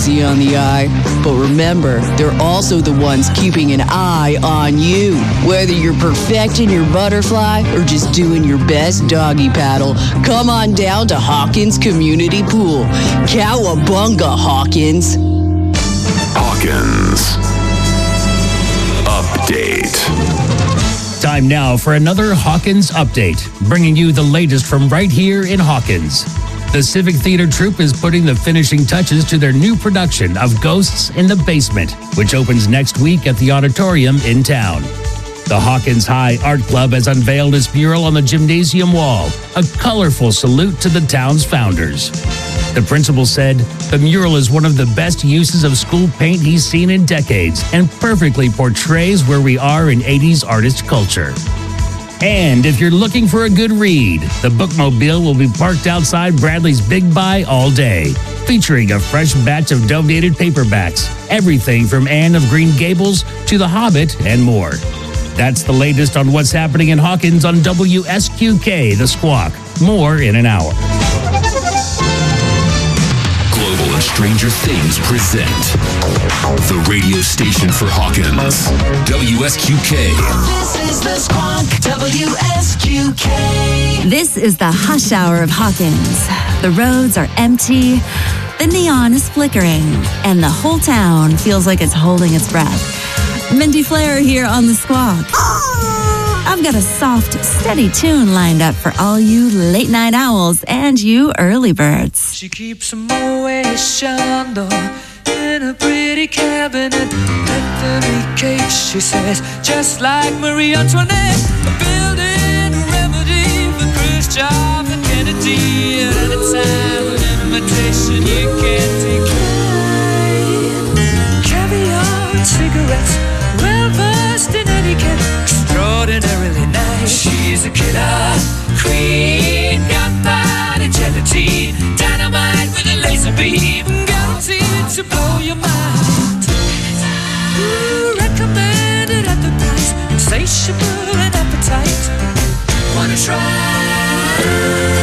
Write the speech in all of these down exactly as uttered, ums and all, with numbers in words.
easy on the eye. But remember, they're also the ones keeping an eye on you. Whether you're perfecting your butterfly or just doing your best doggy paddle, come on down to Hawkins Community Pool. Cowabunga, Hawkins. Hawkins Update. Time now for another Hawkins Update, bringing you the latest from right here in Hawkins. The Civic Theater Troupe is putting the finishing touches to their new production of Ghosts in the Basement, which opens next week at the auditorium in town. The Hawkins High Art Club has unveiled its mural on the gymnasium wall, a colorful salute to the town's founders. The principal said, the mural is one of the best uses of school paint he's seen in decades and perfectly portrays where we are in eighties artist culture. And if you're looking for a good read, the Bookmobile will be parked outside Bradley's Big Buy all day, featuring a fresh batch of donated paperbacks, everything from Anne of Green Gables to The Hobbit and more. That's the latest on what's happening in Hawkins on W S Q K, The Squawk. More in an hour. Global and Stranger Things present the radio station for Hawkins, W S Q K. This is The Squawk, W S Q K. This is the hush hour of Hawkins. The roads are empty, the neon is flickering, and the whole town feels like it's holding its breath. Mindy Flair here on The Squawk. I've got a soft, steady tune lined up for all you late-night owls and you early birds. She keeps a Moet Chandon in a pretty cabinet. Bethany cakes, she says, just like Marie Antoinette. A building a remedy for Khrushchev and Kennedy. At any time, an invitation you can't decline. Caviar and cigarettes, well versed in etiquette, extraordinarily nice. She's a killer queen, gunpowder gelatine, dynamite with a laser beam, guaranteed to blow your mind. Ooh, recommended at the price, insatiable and appetite. Wanna try?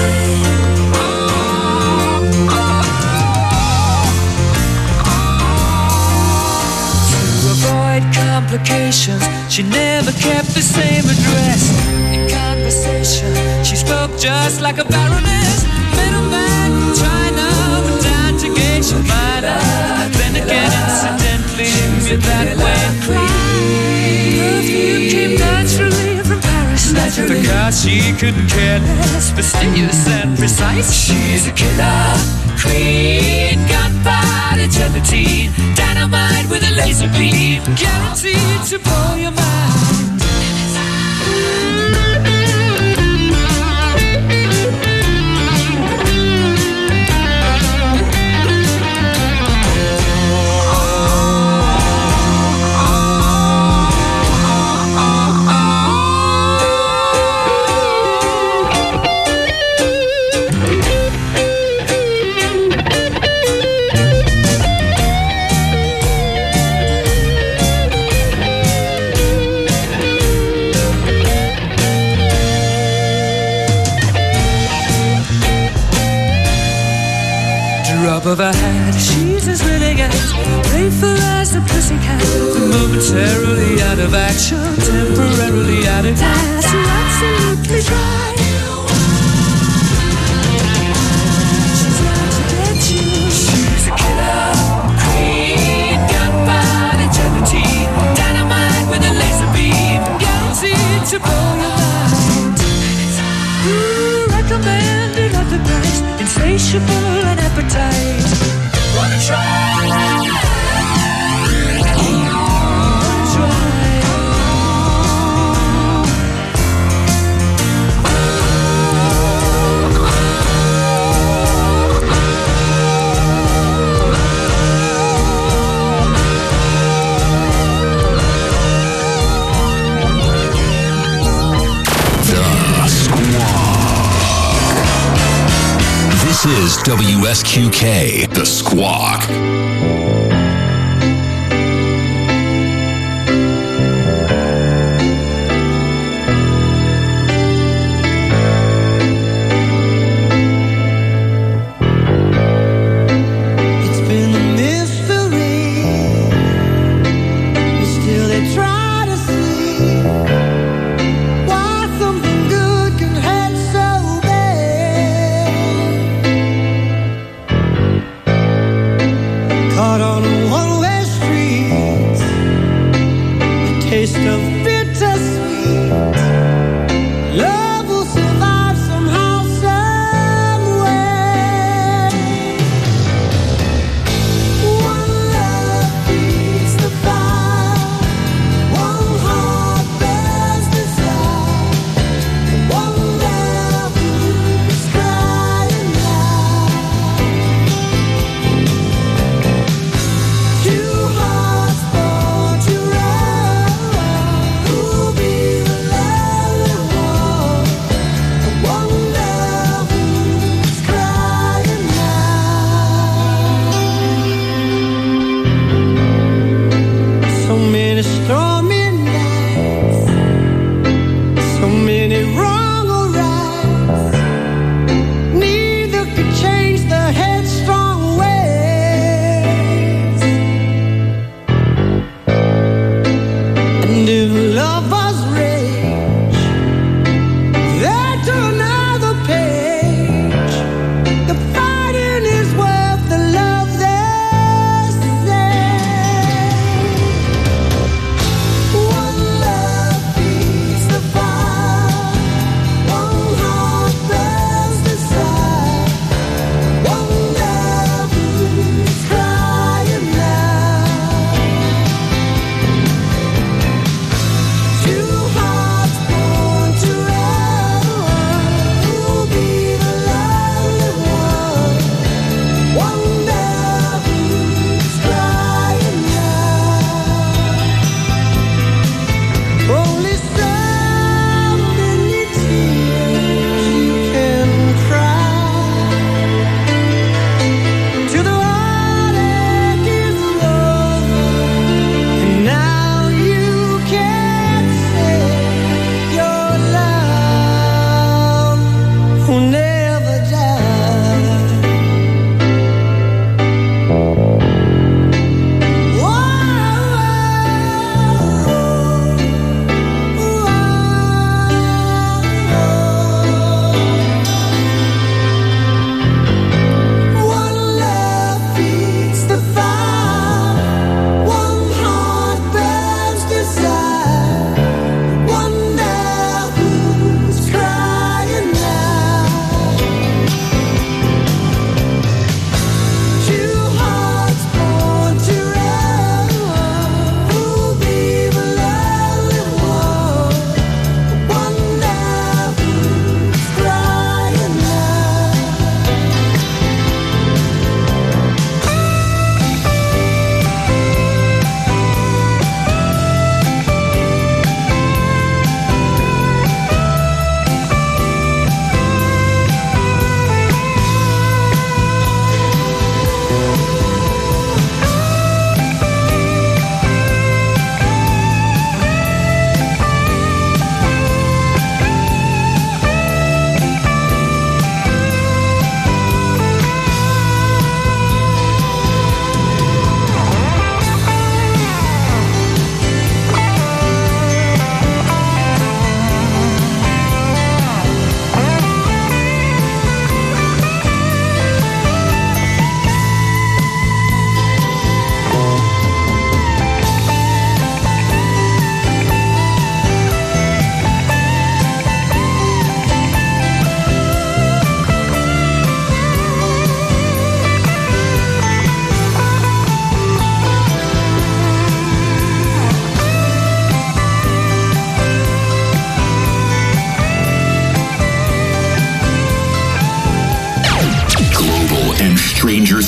Complications, she never kept the same address. In conversation, she spoke just like a baroness. Middleman from China, but down to Geisha Minor. Then again, incidentally, knew that way. Perfume came naturally from Paris, naturally, because she couldn't care less, fastidious and precise. She's a killer queen, gunpowder gelatine, dynamite with a laser beam, guaranteed to blow your mind. Of her hat, she's as willing as playful as a pussycat, momentarily out of action, temporarily out of gas, absolutely dry. She's out to get you. She's a killer queen, gunpowder gelatine, dynamite with a laser beam, guaranteed to blow your mind. Ooh, recommended at the price, insatiable and appetite. Wanna try? This is W S Q K, The Squawk. It's been a myth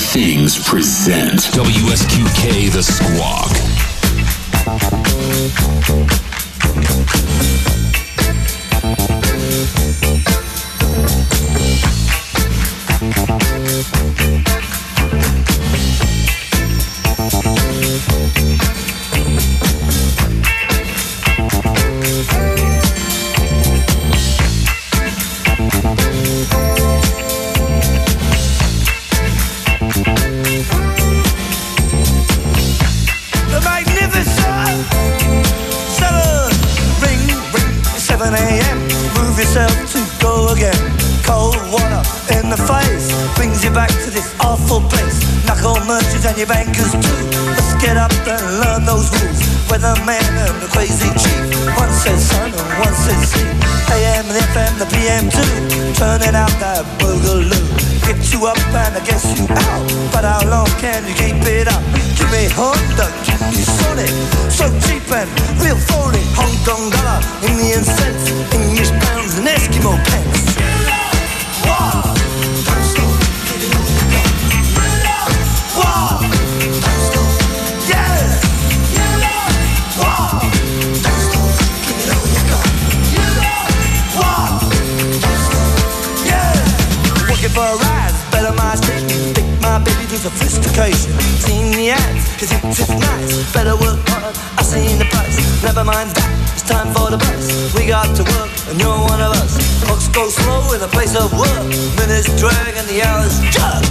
Things present W S Q K The Squawk. And your bankers too. Let's get up and learn those rules. Weatherman and the crazy chief. One says sun and one says sea. A M and F M, the P M too. Turning out that boogaloo. Get you up and I guess you out. But how long can you keep it up? Give me Honda, give me Sonic. So cheap and real phony. Hong Kong dollar, Indian cents, English pounds and Eskimo pence. Wow. For a rise, better my station. Take my baby to sophistication. Seen the ads, cause it's just nice. Better work hard, I've seen the price. Never mind that, it's time for the bus. We got to work, and you're one of us. Clocks go slow in the place of work. Minutes drag and the hours jug.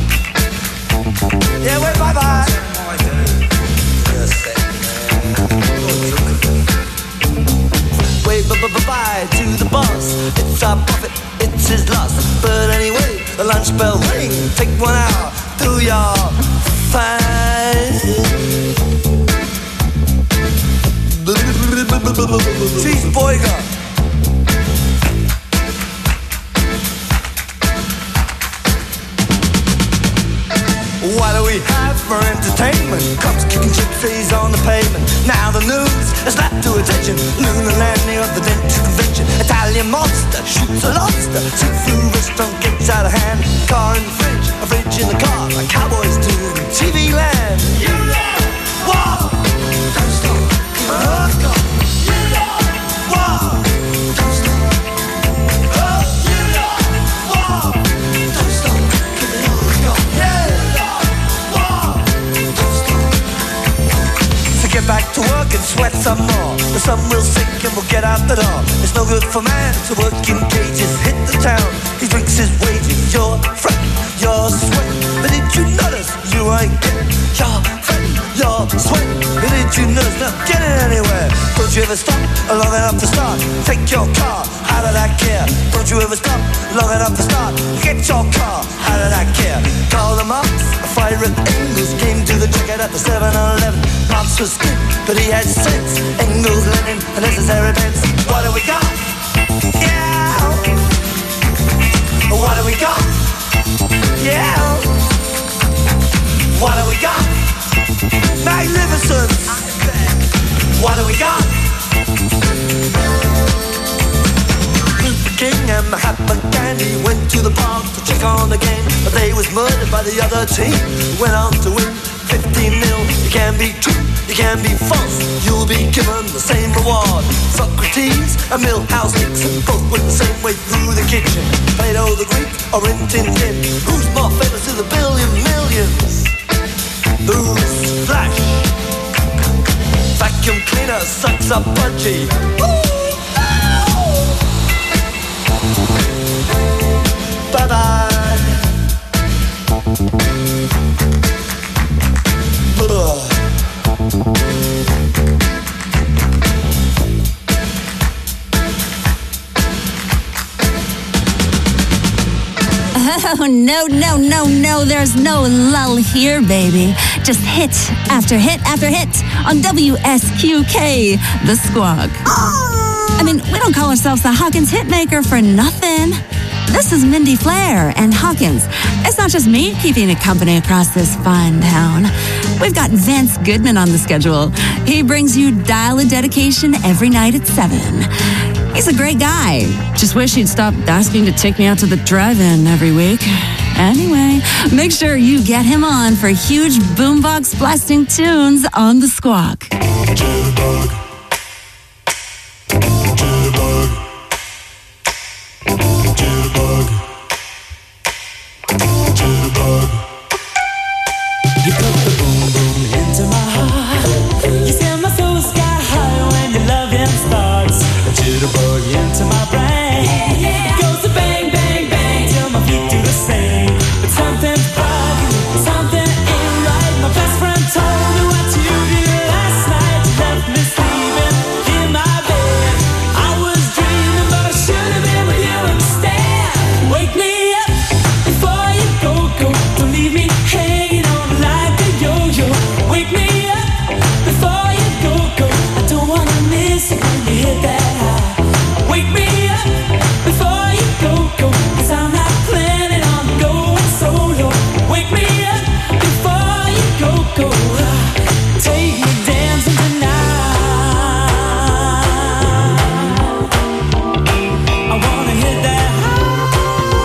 Yeah, wait, bye-bye. Wave bye-bye to the boss. It's our profit, it's his loss. But anyway, the lunch bell ring. Take one hour, do your fine. Cheeseburger. What do we have for entertainment? Cops kicking gypsies on the pavement. Now the news has snapped to attention. Lunar landing of the dentist convention. Italian monster shoots a lobster. Seafood restaurant gets out of hand. Car in the fridge, a fridge in the car. Like cowboys do in T V land. You know what? Don't stop. Oh, God. You know what? Don't stop. Oh, you know what? Don't stop. Give it all you got. Yeah. Get back to work and sweat some more. The sun will sink and we'll get out the door. It's no good for man to work in cages. Hit the town, he drinks his wages. You're fretting, you're sweating. But did you notice you ain't getting? You're fretting, you're sweating. But did you notice not getting anywhere? Don't you ever stop long enough to start? Take your car out of that gear. Don't you ever stop long enough to start? Get your car out of that gear. Call them up, a fire at Engels came to the ticket at the seven eleven. Pops was good, but he had sense. Engels, Lenin, a necessary pence. What do we got? Yeah. What do we got? Yeah. What do we got? Magnificent. What do we got? Luther King and Mahatma Gandhi went to the park to check on the game, but they was murdered by the other team. Went on to win fifteen nil. You can be true, you can be false. You'll be given the same reward. Socrates and Milhouse Nixon both went the same way through the kitchen. Plato the Greek or Rin Tin Tin. Who's more famous to the billion millions? Who's Flash? Vacuum cleaner sucks up budgie. Bye bye. Oh, no, no, no, no, there's no lull here, baby. Just hit after hit after hit on W S Q K, The Squawk. I mean, we don't call ourselves the Hawkins Hitmaker for nothing. This is Mindy Flair and Hawkins. It's not just me keeping it company across this fine town. We've got Vance Goodman on the schedule. He brings you Dial a Dedication every night at seven. He's a great guy. Just wish he'd stop asking to take me out to the drive-in every week. Anyway, make sure you get him on for huge boombox blasting tunes on the Squawk. Jitterbug. Jitterbug. Jitterbug. Jitterbug. You put the boom boom into my heart. You send my soul sky high when your loving starts. A jitterbug into my brain. It goes to bang, bang, bang till my feet do the same. But something's bugging, something ain't right. My best friend told me what you did last night. You left me sleeping in my bed. I was dreaming, but I should have been with you instead. Wake me up before you go, go. Don't leave me hanging on like a yo-yo. Wake me up before you go, go. I don't wanna miss it when you hit that high. Wake me up before you go, go. Cause I'm not planning on going solo. Wake me up before you go, go. Take me dancing tonight. I wanna hit that high.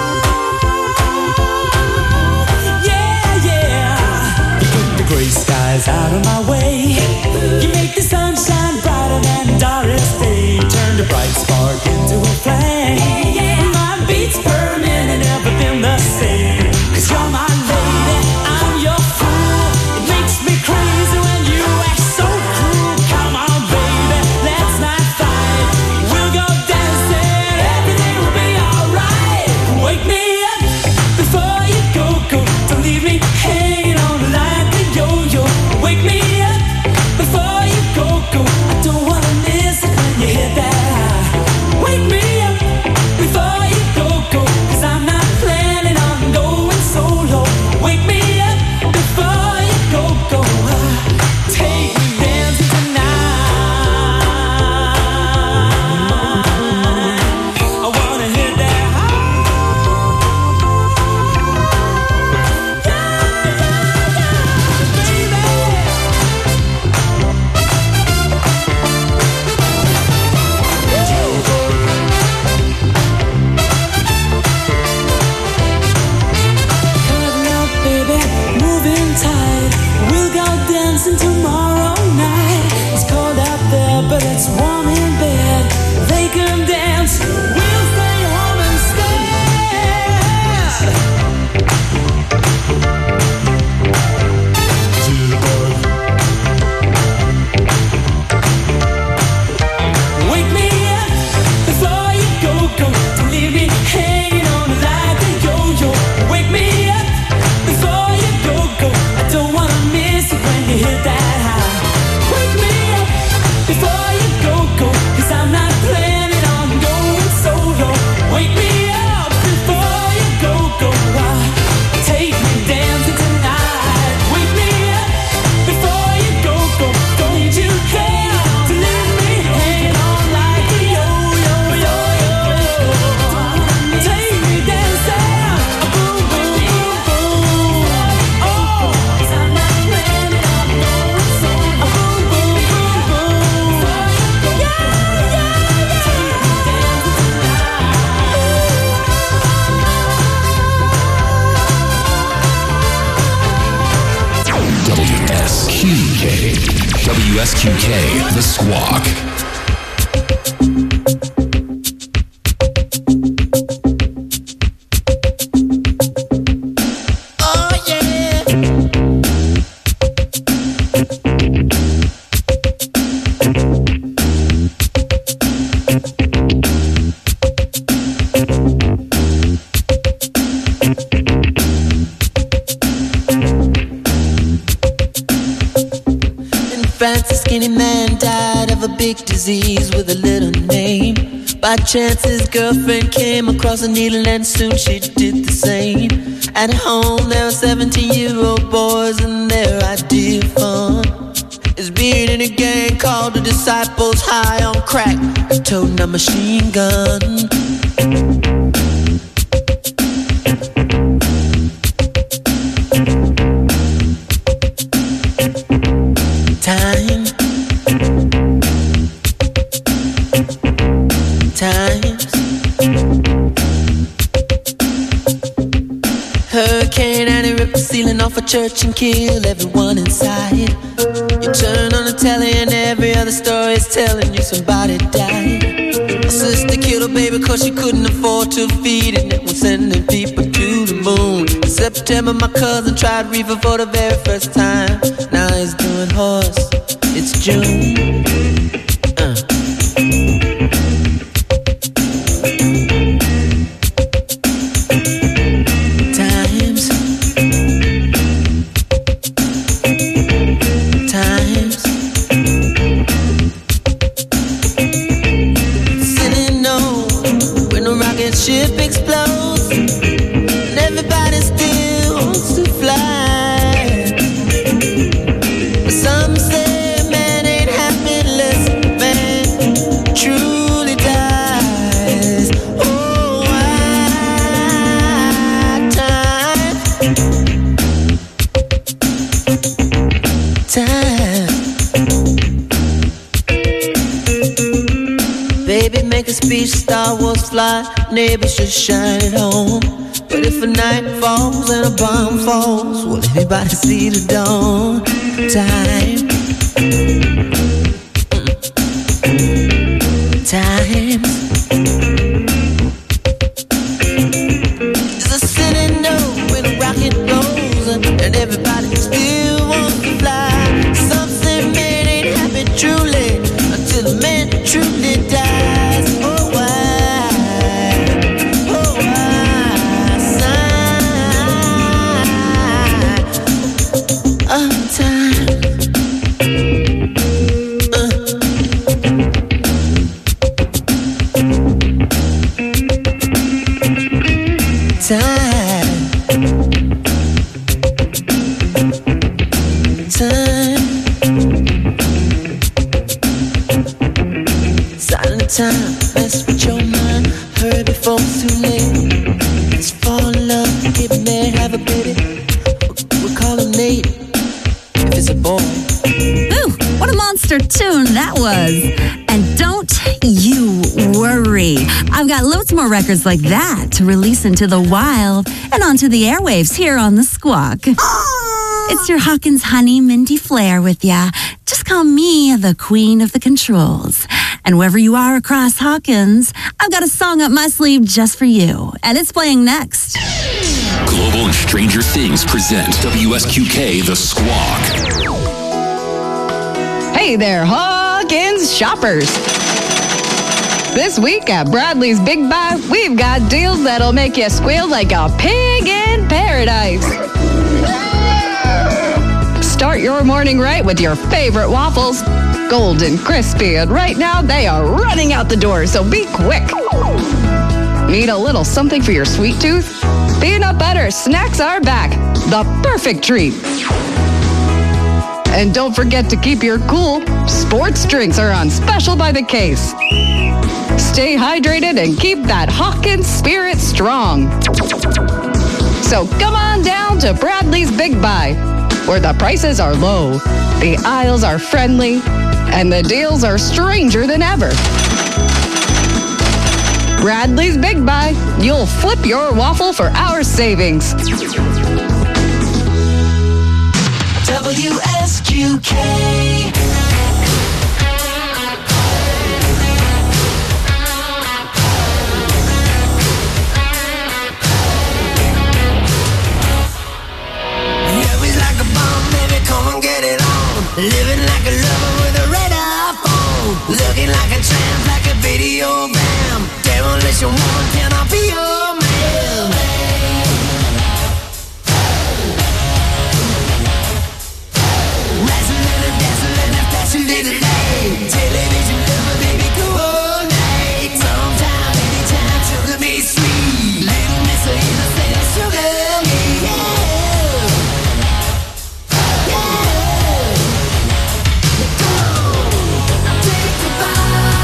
Yeah, yeah. You put the gray skies out of my way. You make the sunshine brighter than Doris Day. Turn the bright spark into a flame. My beats per minute never been the same. Cause you're my lady, I'm your fool. It makes me crazy when you act so cruel. Come on baby, let's not fight. We'll go dancing, everything will be alright. Wake me up before you go, go. Don't leave me hanging on like a yo-yo. Wake me up before you go, go. I don't wanna miss it when you hit that high. Wake me up before you go, go. Cause I'm not planning on going solo. Wake me up before you go, go. Take me dancing tonight. I wanna hit that high. Cutting out, baby, moving tight. We'll go dancing tomorrow night. It's cold out there, but it's warm in bed. They can dance, we'll stay home instead. Jitterbug. Wake me up before you go, go. Don't leave me hanging on like a yo-yo. Wake me up before you go, go. I don't wanna miss it when you hit that high. Wake me up before you go, go. Cause I'm not planning on going solo. Wake me up before you go, go. Take me dancing tonight. Wake me up before you go, go. Don't you care to leave me hanging on like a yo-yo, yo-yo. Take me dancing, boom, boom, boom, boom. Oh, 'cause I'm not planning on going solo. Boom, boom, boom, boom. Yeah, yeah, yeah. Take me dancing W S Q K. W S Q K, The Squawk. Oh yeah. In France, a skinny man died of a big disease with a little name. By chance, his girlfriend came across a needle and soon she did the same. At home, there were seventeen-year-old boys and their idea of fun is being in a gang called the Disciples, high on crack, toting a machine gun. Time, times, her church and kill everyone inside. You turn on the telly and every other story is telling you somebody died. My sister killed her baby cause she couldn't afford to feed it, and was sending people to the moon. In September my cousin tried reefer for the very first time. Now he's doing horse. It's June. uh. Ship explodes and everybody still wants to fly. But some say man ain't happy unless man truly dies. Oh, why time, time. Baby, make a speech, Star Wars fly, neighbors should shine at home. But if a night falls and a bomb falls, will anybody see the dawn? Time, time. There's a city note when a rocket goes, and everybody still wants to fly. Some say man ain't happy truly until a man truly dies. Oh, time, mess with your mind. Hurry before it's too late. Let's fall in love, get married, have a baby. We'll call him Nate if it's a boy. Ooh, what a monster tune that was. And don't you worry. I've got loads more records like that to release into the wild and onto the airwaves here on The Squawk. It's your Hawkins honey, Mindy Flair with ya. Just call me the queen of the controls. And wherever you are across Hawkins, I've got a song up my sleeve just for you. And it's playing next. Global and Stranger Things present W S Q K The Squawk. Hey there, Hawkins shoppers. This week at Bradley's Big Buy, we've got deals that'll make you squeal like a pig in paradise. Start your morning right with your favorite waffles. Golden, crispy, and right now they are running out the door, so be quick. Need a little something for your sweet tooth? Peanut butter snacks are back. The perfect treat. And don't forget to keep your cool. Sports drinks are on special by the case. Stay hydrated and keep that Hawkins spirit strong. So come on down to Bradley's Big Buy, where the prices are low, the aisles are friendly, and the deals are stranger than ever. Bradley's Big Buy. You'll flip your waffle for our savings. W S Q K. Living like a lover with a red iPhone. Looking like a tramp, like a video bam. Demolition woman, can I be your man? Rising and a dancing and a flashing little light. Television lover, baby, coordinate. Sometime, anytime, sugar me sweet. Little miss of innocent sugar me, yeah. Bye.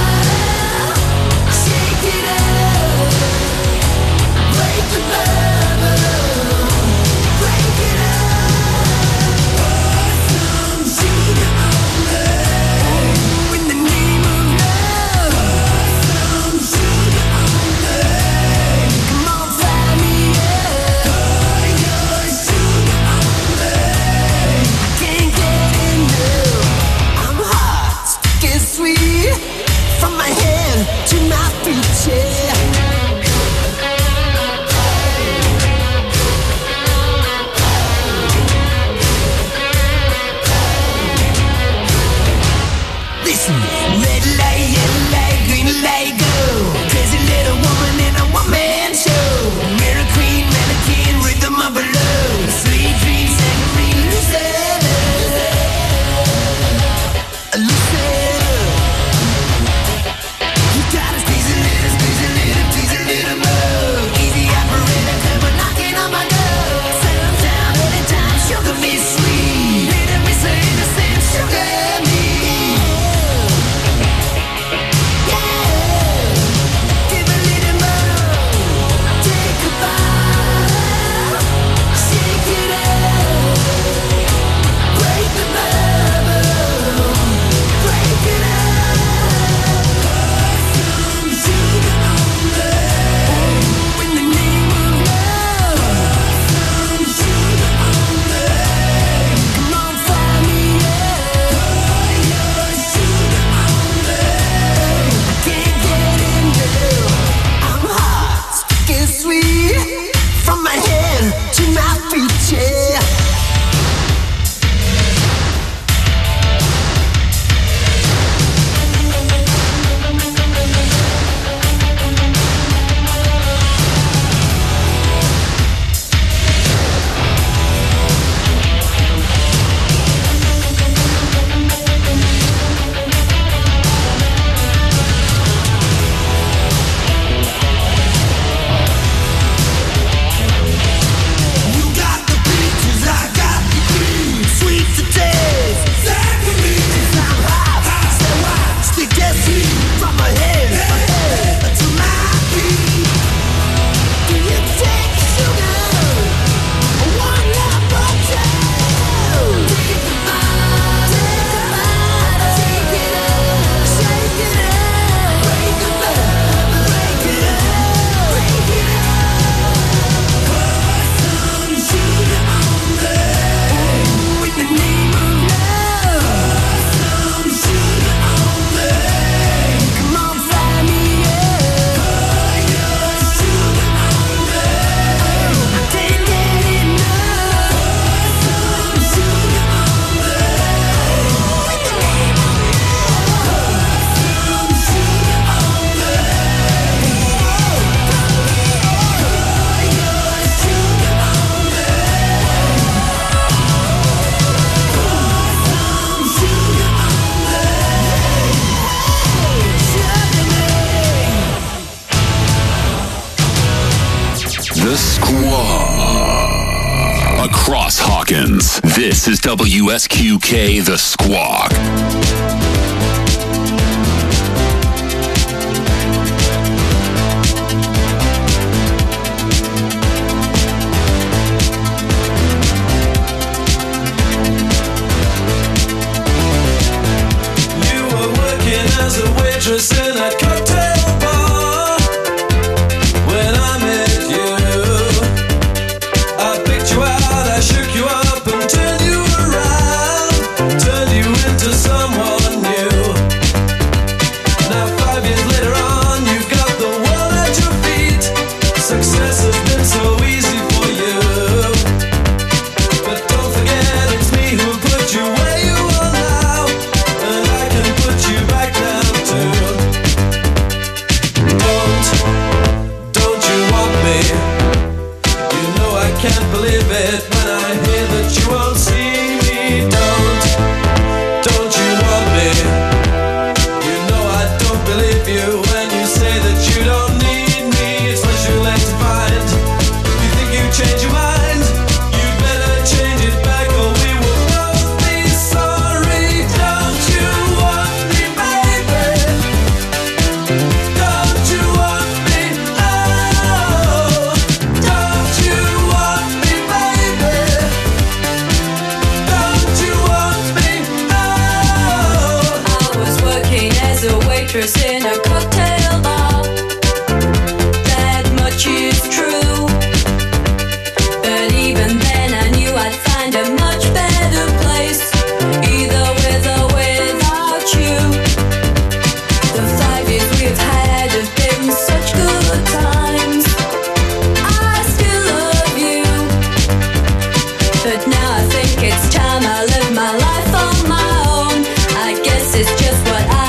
sexy. Red light, yellow light, green light, go. Crazy little woman in a one-man show. Mirror queen, mannequin, rhythm of a love. Sweet dreams, saccharine, Lucetta. Lucetta. You gotta squeeze a little, squeeze a little, tease a little more. Easy operator, come on knocking on my door. Settle down, anytime, sugar me sweet. Little me say the same, sugar me. From my head to my feet, yeah. Across Hawkins, this is W S Q K The Squawk. You were working as a waitress in a cocktail bar when I met you. I picked you out, I shook you up and turned you around, turned you into someone new. Now five years later on, you've got the world at your feet. Success has been so easy for you, but don't forget it's me who put you where you are now, and I can put you back down too. Don't, don't you want me? You know I can't believe it when I hear that you won't see me. Don't, don't you want me? You know I don't believe you when you say that you don't need me. It's much too late to find. You think you change your mind? You better change it back or we will both be sorry. Don't you want me, baby? Don't you want me? Oh, don't you want me, baby? Don't you want me? Oh. I was working as a waitress in a cocktail bar. That much is true. But even then I knew I'd find a much better place, either with or without you. The five years we've had have been such good times. I still love you, but now I think it's time I live my life on my own. I guess it's just what I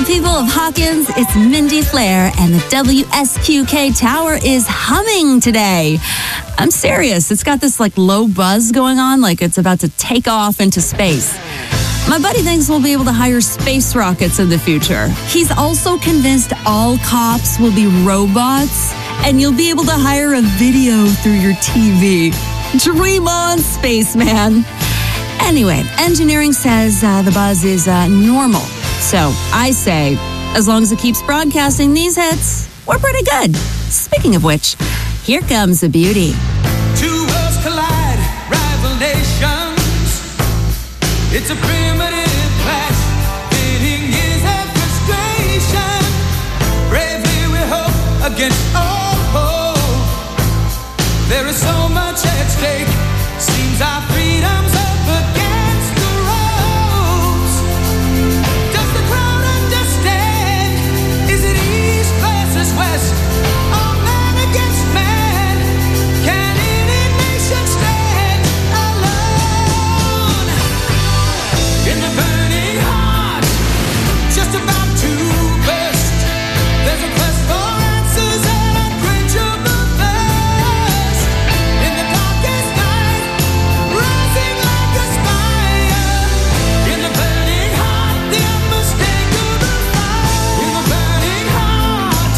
Beautiful people of Hawkins, it's Mindy Flair, and the W S Q K tower is humming today. I'm serious. It's got this like low buzz going on, like it's about to take off into space. My buddy thinks we'll be able to hire space rockets in the future. He's also convinced all cops will be robots, and you'll be able to hire a video through your T V. Dream on, spaceman. Anyway, engineering says uh, the buzz is uh, normal. So I say, as long as it keeps broadcasting these hits, we're pretty good. Speaking of which, here comes the beauty. Two worlds collide, rival nations. It's a primitive clash, pitting years of frustration. Bravely we hope against all hope. There is so much at stake. Seems our freedom's up against the ropes. Does the crowd understand? Is it east versus west? Or man against man? Can any nation stand alone? In the burning heart, just about to burst, there's a quest for answers and unquenchable thirst. In the darkest night, rising like a spire. In the burning heart, the unmistakable fire. In the burning heart.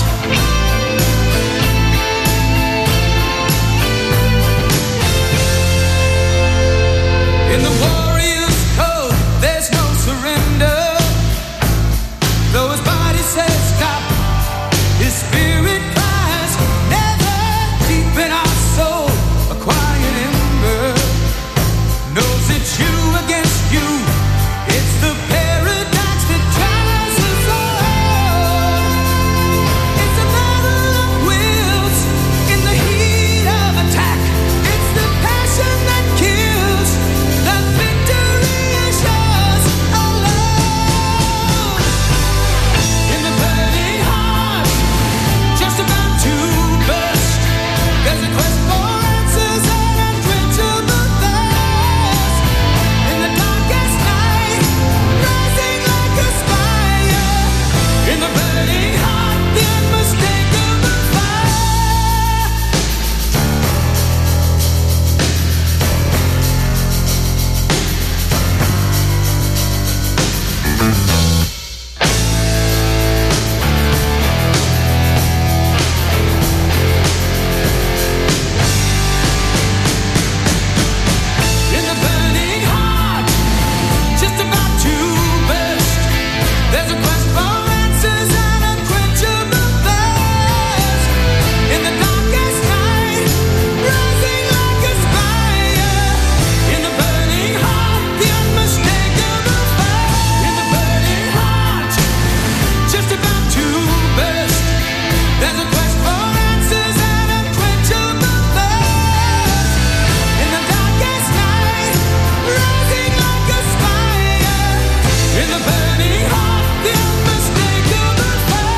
In the warrior's code, there's no surrender. Though his body says stop, his spirit cries never. Deep in our soul, a quiet ember knows it's you against you. It's the paradox that drives us all. It's a battle of wills in the heat of attack. It's the passion that kills. The victory is yours alone. In the burning heart, just about to burst, there's a quest for answers and unquenchable thirst. In the darkest night, rising like a spire. In the burning heart, the unmistakable fire. In the burning heart, just about to burst, there's a quest for answers and unquenchable thirst. In the darkest night, rising like a spire. In the burning heart, the unmistakable fire. In the burning heart, just about to burst, there's a quest for answers and unquenchable thirst. In the darkest night, rising like a spire. In the burning heart, the unmistakable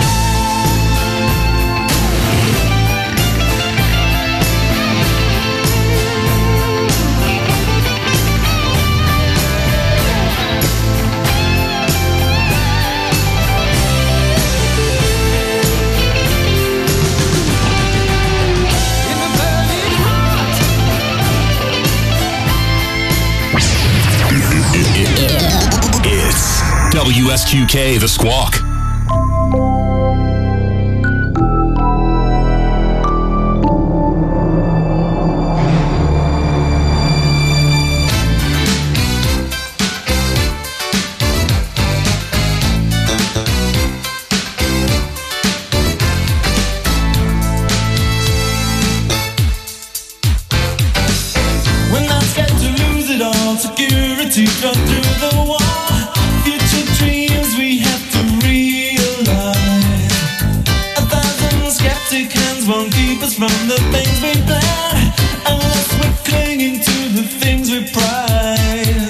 In the burning heart. It's W S Q K The Squawk. We're not scared to lose it all. Security cut through the wall. Future dreams we have to realize. A thousand skeptic hands won't keep us from the things we plan, unless we're clinging to the things we prize.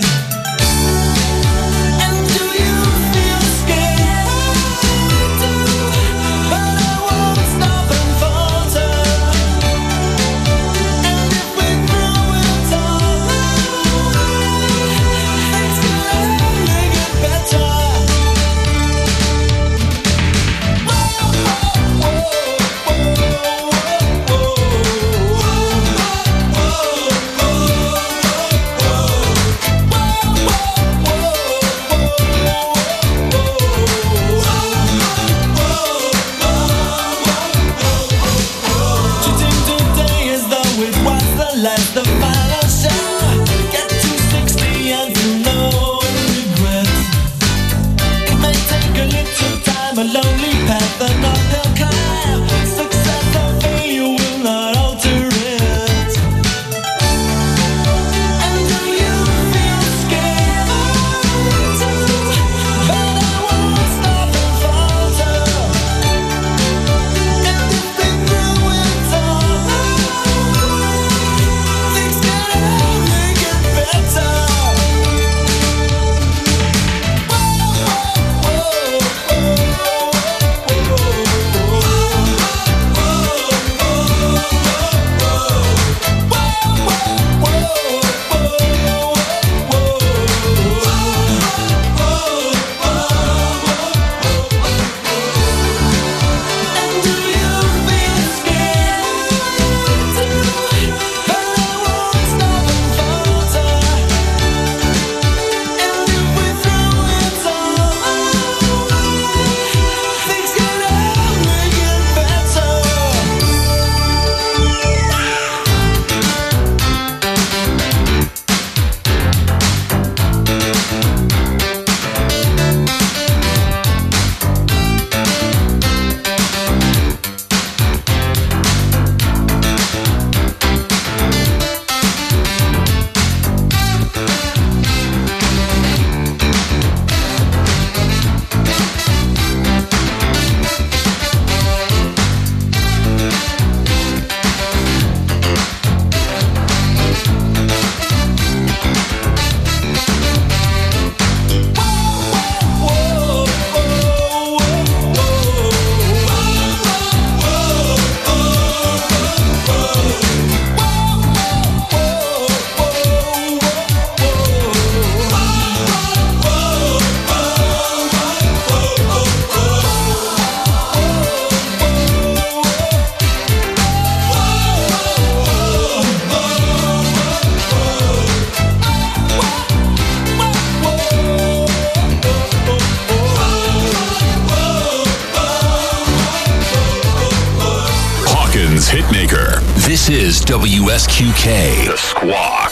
And do you feel scared? But I won't stop and falter. And if we throw it all away, things can only get better. climb a lonely path, an uphill climb. Success or failure will not alter it. And do you feel scared too? But I won't stop and falter. And if we through it all, things can only get better. Hitmaker. This is W S Q K. The Squawk.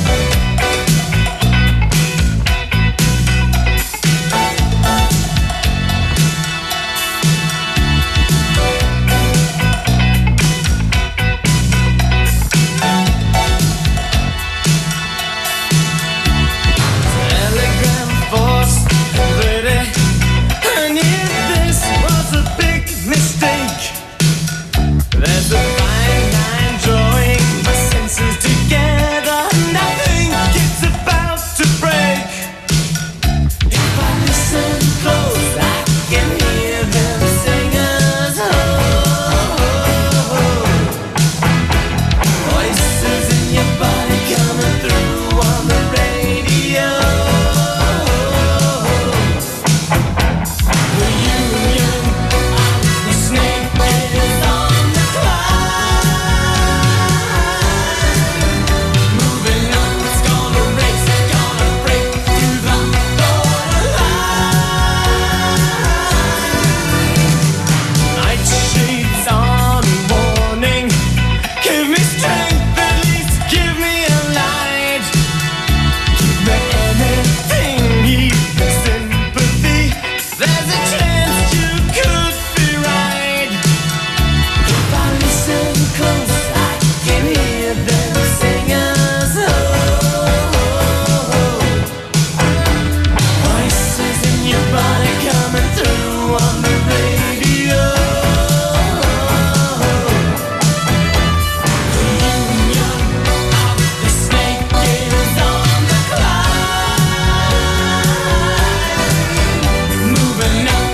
There's a fine line drawing my senses together. Moving up.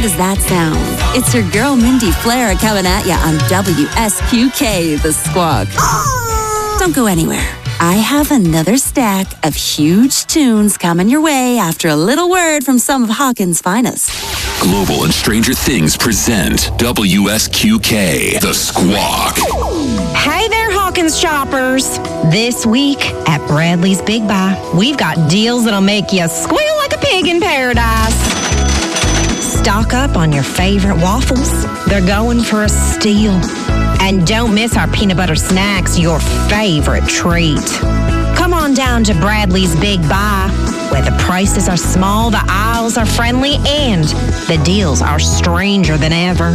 does that sound? It's your girl Mindy Flair coming at you on W S Q K, The Squawk. Don't go anywhere. I have another stack of huge tunes coming your way after a little word from some of Hawkins' finest. Global and Stranger Things present W S Q K, The Squawk. Hey there, Hawkins shoppers. This week at Bradley's Big Buy, we've got deals that'll make you squeal like a pig in paradise. Stock up on your favorite waffles. They're going for a steal. And don't miss our peanut butter snacks, your favorite treat. Come on down to Bradley's Big Buy, where the prices are small, the aisles are friendly, and the deals are stranger than ever.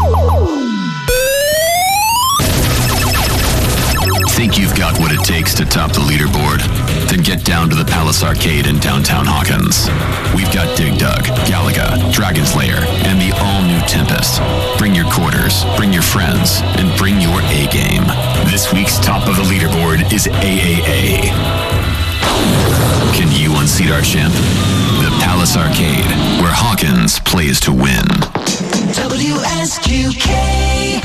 Think you've got what it takes to top the leaderboard? Then get down to the Palace Arcade in downtown Hawkins. We've got Dig Dug, Galaga, Dragon Slayer, and the all-new Tempest. Bring your quarters, bring your friends, and bring your A-game. This week's top of the leaderboard is A A A. Can you unseat our champ? The Palace Arcade, where Hawkins plays to win. W S Q K.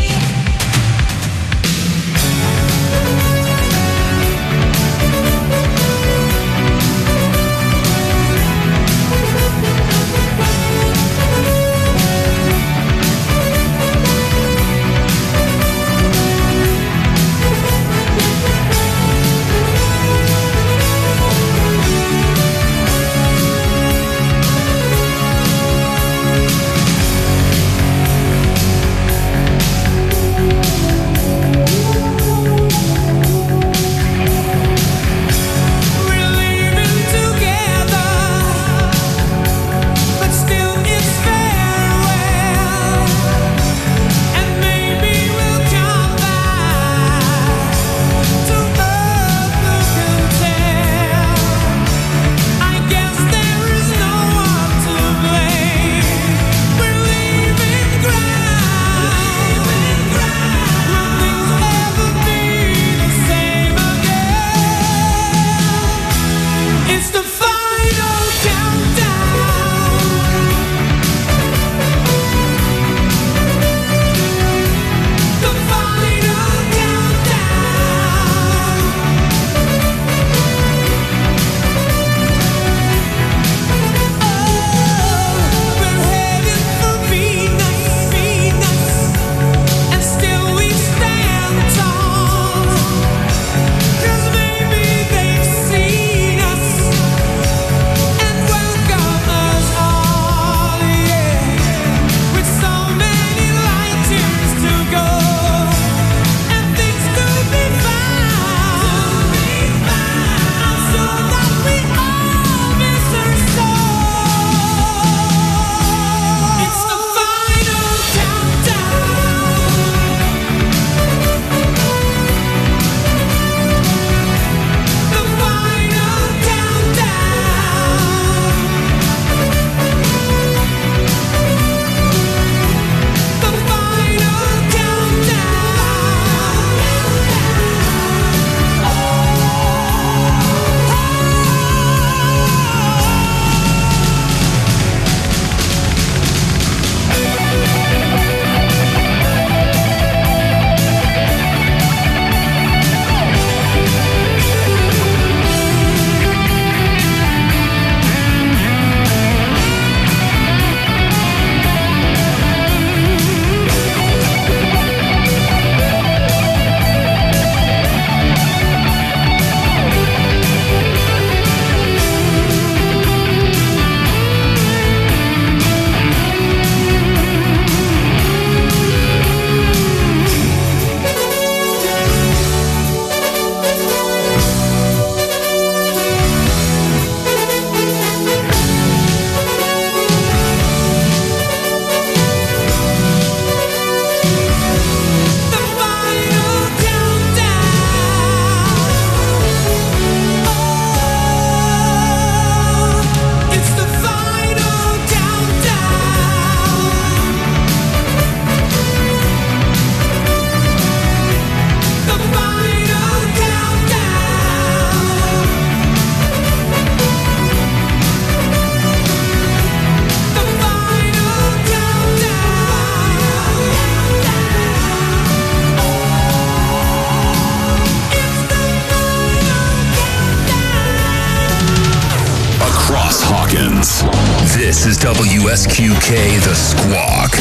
Hawkins. This is W S Q K The Squawk.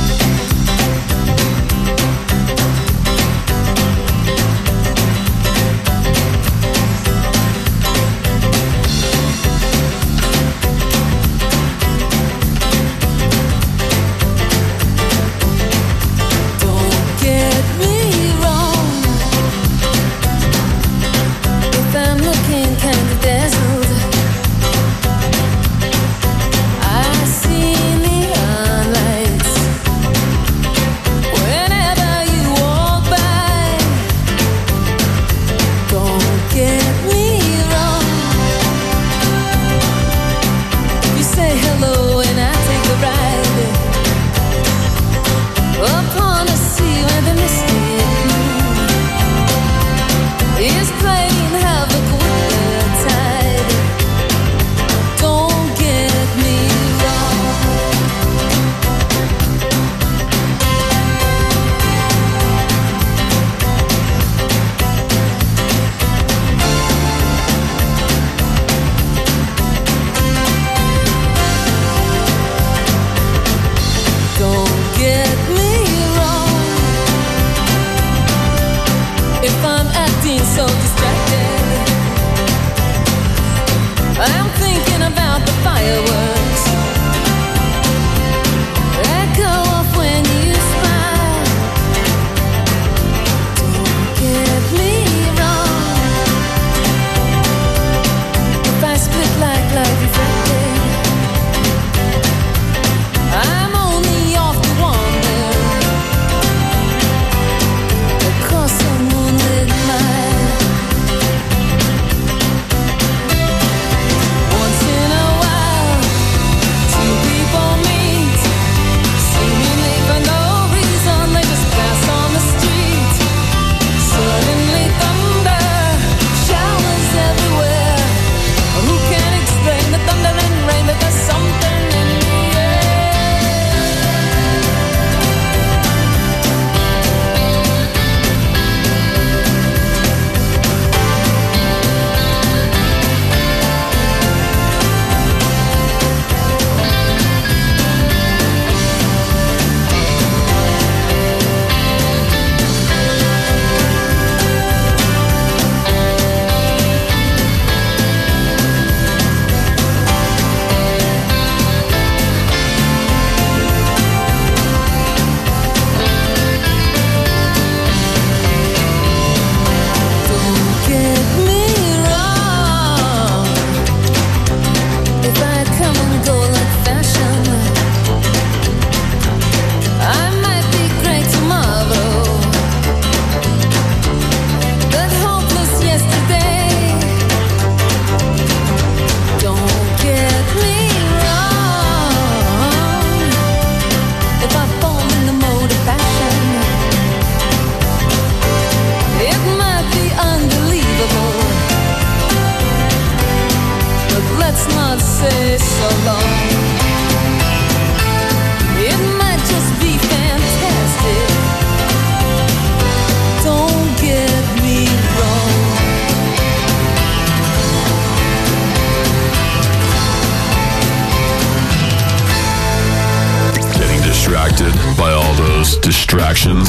By all those distractions.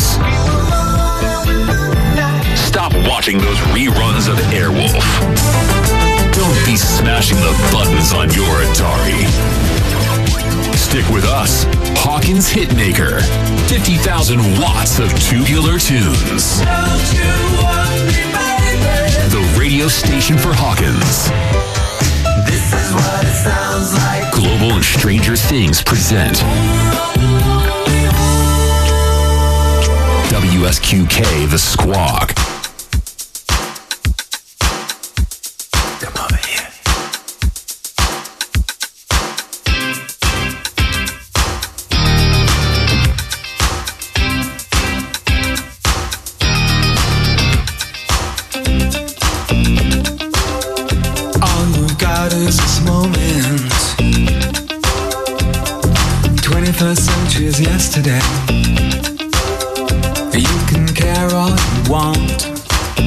Stop watching those reruns of Airwolf. Don't be smashing the buttons on your Atari. Stick with us, Hawkins Hitmaker. fifty thousand watts of tubular tunes. Don't you want me, baby? The radio station for Hawkins. This is what it sounds like. Global and Stranger Things present W S Q K The Squawk. Come over here. All you've got is this moment. twenty-first century is yesterday. You can care all you want.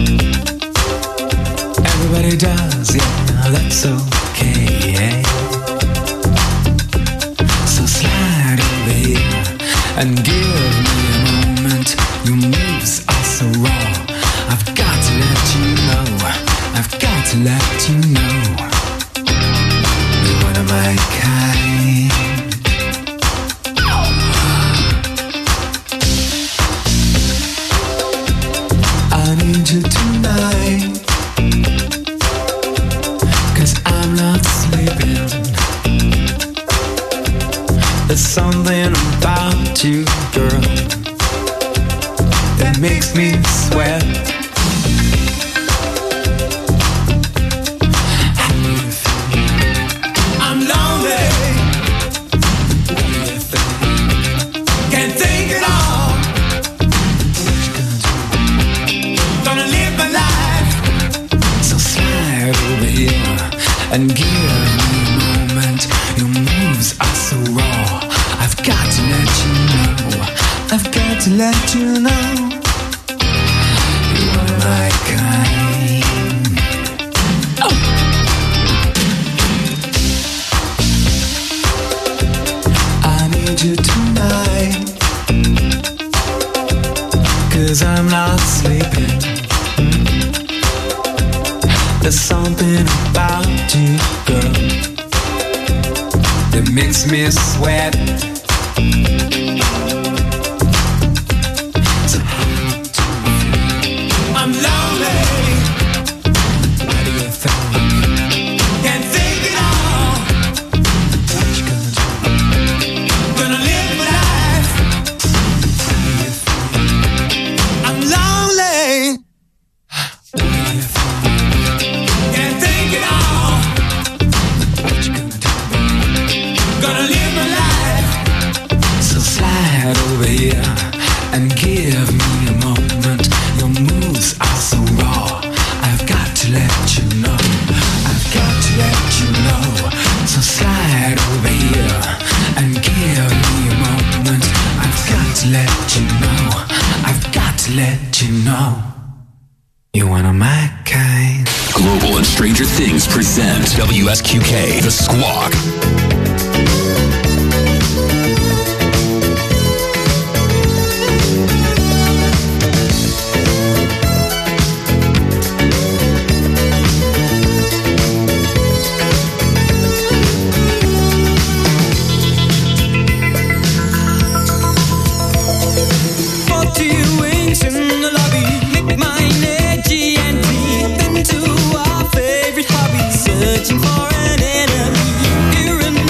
Everybody does, yeah, that's okay. and give me a moment. Your moves are so raw. I've got to let you know. I've got to let you know. You're one of my kind. I need you tonight, 'cause I'm not sleeping. There's something about you, girl, that makes me sweat. How do you feel? I'm lonely. What do you think? Can't think at all. What you gonna do? Gonna live my life. So slide over here and give me a moment. Your moves are so raw. I've got to let you know. I've got to let you know. You are my kind. Oh. I need you tonight, 'cause I'm not sleeping. There's something about you, girl, that makes me sweat. So I'm lonely. What do you think? Can't think at all. What you gonna do? Gonna live my life. What do you think? I'm lonely. What do you think? Can't think at all. What you gonna do? Gonna live my life. So slide over here and give me a moment. Your moves are so raw. I've got to let you know. I've got to let you know. So slide over here and give me a moment. I've got to let you know. I've got to let you know. You're one of my kind. Global and Stranger Things present W S Q K, The Squawk. Forty wings in the lobby, make mine edgy and deep into our favorite hobby. Searching for an enemy here and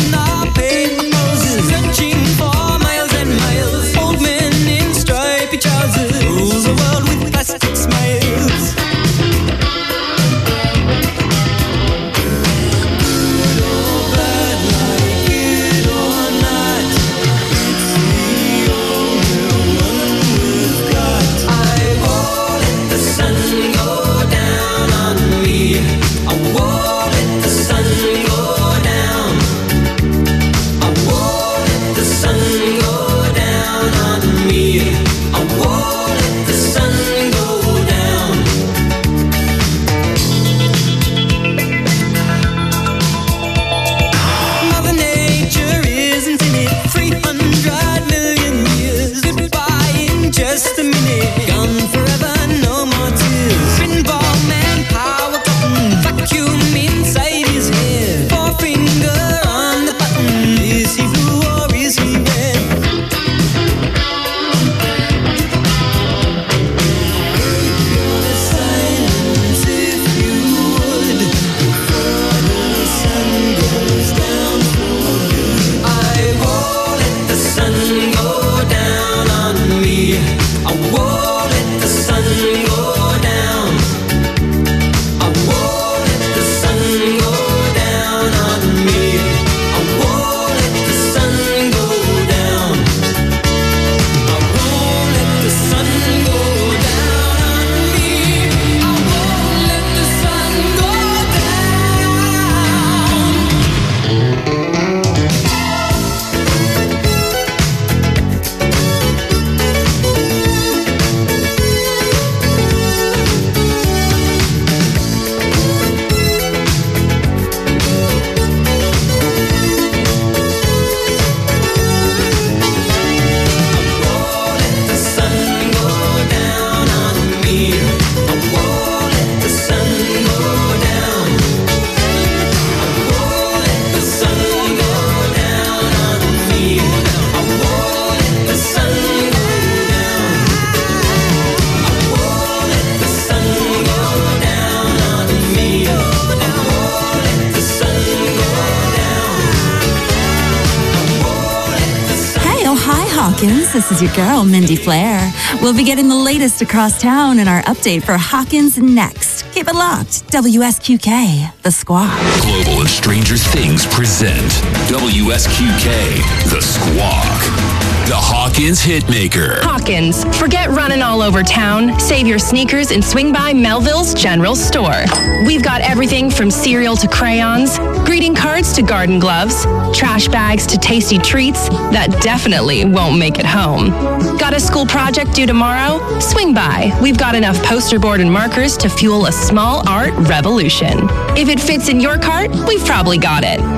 Hawkins. This is your girl, Mindy Flair. We'll be getting the latest across town in our update for Hawkins next. Keep it locked. W S Q K, The Squawk. Global and Stranger Things present W S Q K, The Squawk. The Hawkins Hitmaker. Hawkins, forget running all over town. Save your sneakers and swing by Melville's General Store. We've got everything from cereal to crayons, greeting cards to garden gloves, trash bags to tasty treats that definitely won't make it home. Got a school project due tomorrow? Swing by. We've got enough poster board and markers to fuel a small art revolution. If it fits in your cart, we've probably got it.